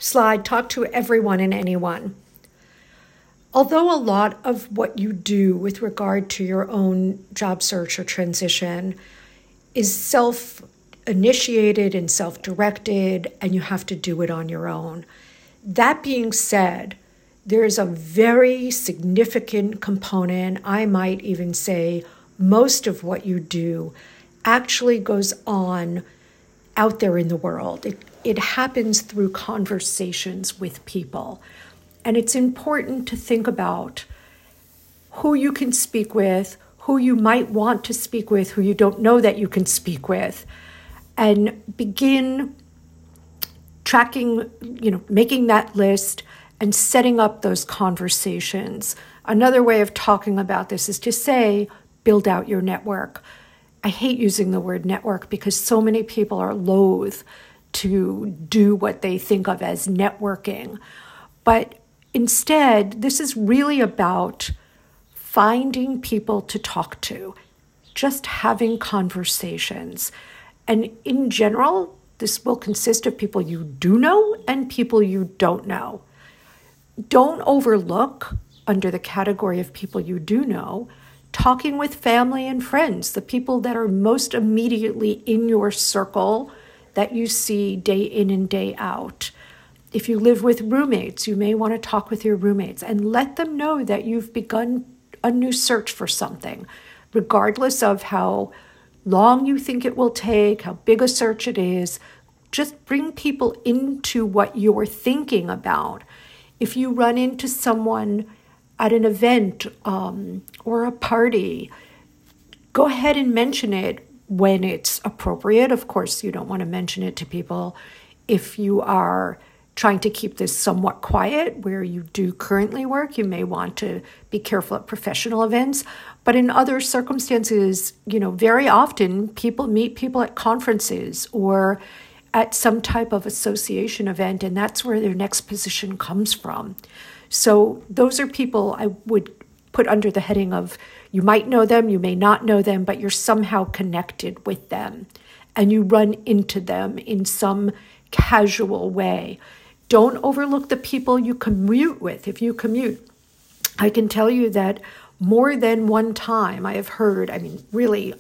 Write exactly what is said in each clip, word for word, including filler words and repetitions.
slide, talk to everyone and anyone. Although a lot of what you do with regard to your own job search or transition is self-initiated and self-directed, and you have to do it on your own. That being said, there's a very significant component, I might even say most of what you do actually goes on out there in the world. It, it happens through conversations with people. And it's important to think about who you can speak with, who you might want to speak with, who you don't know that you can speak with, and begin tracking, you know, making that list and setting up those conversations. Another way of talking about this is to say, build out your network. I hate using the word network because so many people are loath to do what they think of as networking. But instead, this is really about finding people to talk to, just having conversations. And in general, this will consist of people you do know and people you don't know. Don't overlook, under the category of people you do know, talking with family and friends, the people that are most immediately in your circle that you see day in and day out. If you live with roommates, you may want to talk with your roommates and let them know that you've begun a new search for something, regardless of how long you think it will take, how big a search it is. Just bring people into what you're thinking about. If you run into someone at an event um, or a party, go ahead and mention it when it's appropriate. Of course, you don't want to mention it to people if you are trying to keep this somewhat quiet where you do currently work. You may want to be careful at professional events. But in other circumstances, you know, very often people meet people at conferences or at some type of association event, and that's where their next position comes from. So those are people I would put under the heading of you might know them, you may not know them, but you're somehow connected with them and you run into them in some casual way. Don't overlook the people you commute with. If you commute, I can tell you that more than one time I have heard, I mean, really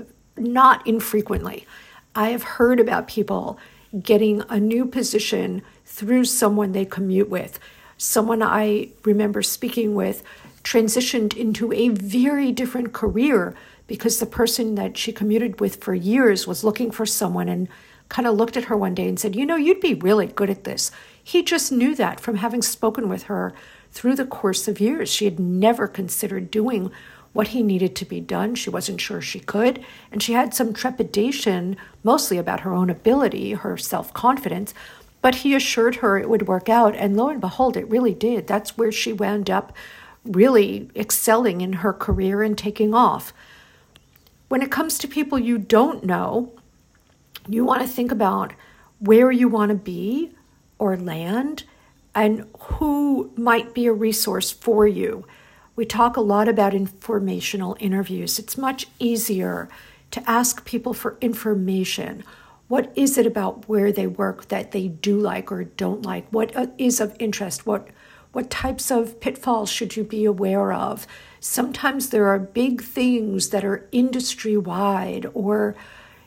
not infrequently, I have heard about people getting a new position through someone they commute with. Someone I remember speaking with transitioned into a very different career because the person that she commuted with for years was looking for someone and kind of looked at her one day and said, you know, you'd be really good at this. He just knew that from having spoken with her through the course of years. She had never considered doing what he needed to be done. She wasn't sure she could. And she had some trepidation, mostly about her own ability, her self-confidence. But he assured her it would work out. And lo and behold, it really did. That's where she wound up really excelling in her career and taking off. When it comes to people you don't know, you want to think about where you want to be or land and who might be a resource for you. We talk a lot about informational interviews. It's much easier to ask people for information. What is it about where they work that they do like or don't like? What is of interest? What what types of pitfalls should you be aware of? Sometimes there are big things that are industry-wide or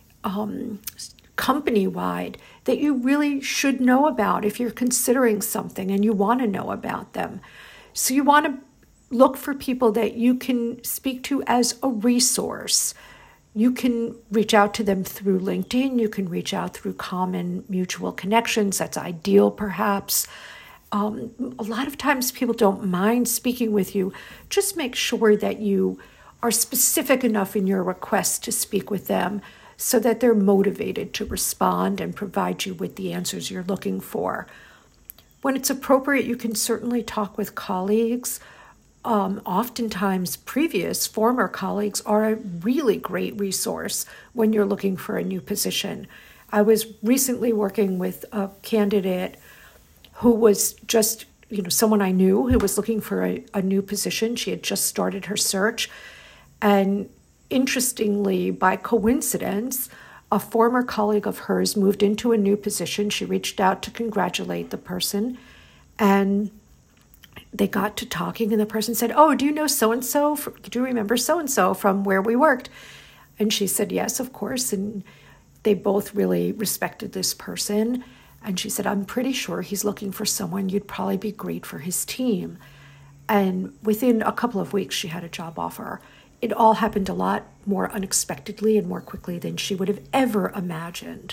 um, company-wide that you really should know about if you're considering something and you want to know about them. So you want to look for people that you can speak to as a resource. You can reach out to them through LinkedIn. You can reach out through common mutual connections. That's ideal, perhaps. Um, a lot of times people don't mind speaking with you. Just make sure that you are specific enough in your request to speak with them so that they're motivated to respond and provide you with the answers you're looking for. When it's appropriate, you can certainly talk with colleagues. Um, oftentimes, previous former colleagues are a really great resource when you're looking for a new position. I was recently working with a candidate who was just, you know, someone I knew who was looking for a, a new position. She had just started her search. And interestingly, by coincidence, A former colleague of hers moved into a new position. She reached out to congratulate the person, and they got to talking, and the person said, "Oh, do you know so-and-so? Do you remember so-and-so from where we worked?" And she said, "Yes, of course." And they both really respected this person. And she said, "I'm pretty sure he's looking for someone you'd probably be great for his team." And within a couple of weeks, she had a job offer. It all happened a lot more unexpectedly and more quickly than she would have ever imagined.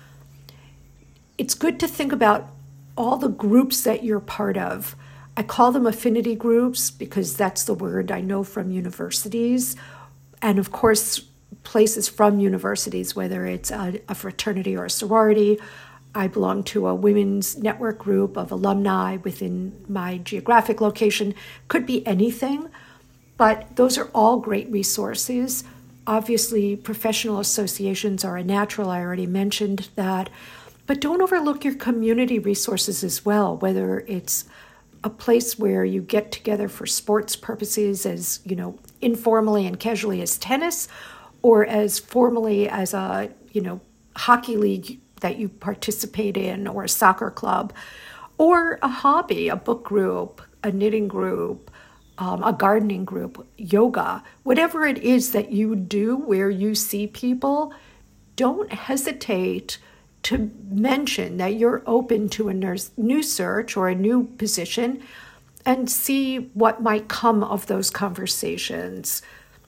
It's good to think about all the groups that you're part of. I call them affinity groups because that's the word I know from universities. And of course, places from universities, whether it's a, a fraternity or a sorority. I belong to a women's network group of alumni within my geographic location. Could be anything, but those are all great resources. Obviously, professional associations are a natural. I already mentioned that. But don't overlook your community resources as well, whether it's a place where you get together for sports purposes as, you know, informally and casually as tennis, or as formally as a, you know, hockey league that you participate in, or a soccer club, or a hobby, a book group, a knitting group, um, a gardening group, yoga, whatever it is that you do where you see people, don't hesitate to mention that you're open to a nurse, new search or a new position, and see what might come of those conversations.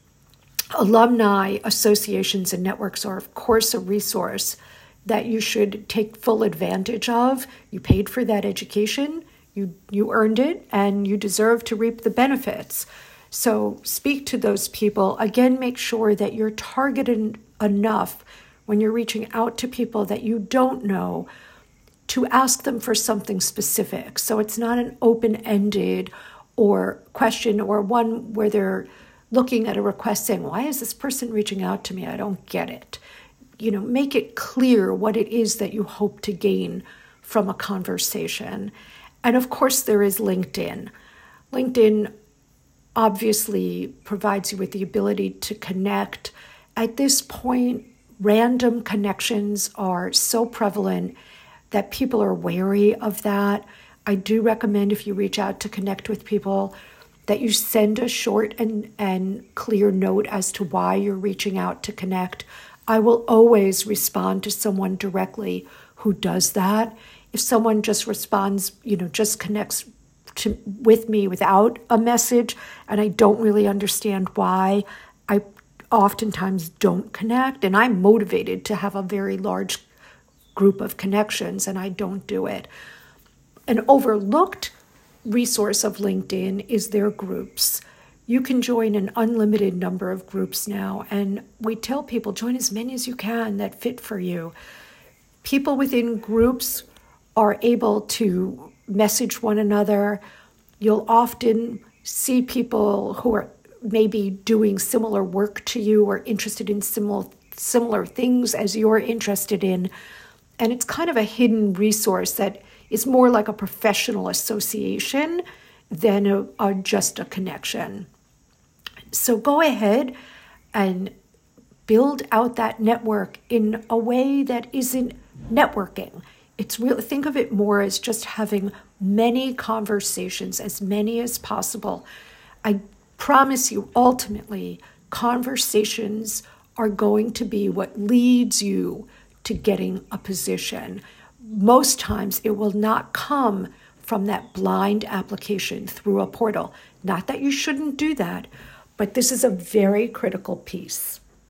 Alumni associations and networks are, of course, a resource that you should take full advantage of. You paid for that education, you you earned it, and you deserve to reap the benefits. So speak to those people. Again, make sure that you're targeted enough when you're reaching out to people that you don't know to ask them for something specific. So it's not an open-ended or question or one where they're looking at a request saying, "Why is this person reaching out to me? I don't get it." You know, make it clear what it is that you hope to gain from a conversation. And of course, there is LinkedIn. LinkedIn obviously provides you with the ability to connect. At this point, random connections are so prevalent that people are wary of that. I do recommend, if you reach out to connect with people, that you send a short and, and clear note as to why you're reaching out to connect. I will always respond to someone directly who does that. If someone just responds, you know, just connects to with me without a message, and I don't really understand why, I oftentimes don't connect, and I'm motivated to have a very large group of connections, and I don't do it. An overlooked resource of LinkedIn is their groups. You can join an unlimited number of groups now, and we tell people join as many as you can that fit for you. People within groups are able to message one another. You'll often see people who are maybe doing similar work to you or interested in similar similar things as you're interested in, and it's kind of a hidden resource that is more like a professional association than a, a, just a connection. So go ahead and build out that network in a way that isn't networking. It's real. Think of it more as just having many conversations, as many as possible. I promise you, ultimately, conversations are going to be what leads you to getting a position. Most times it will not come from that blind application through a portal. Not that you shouldn't do that, but this is a very critical piece.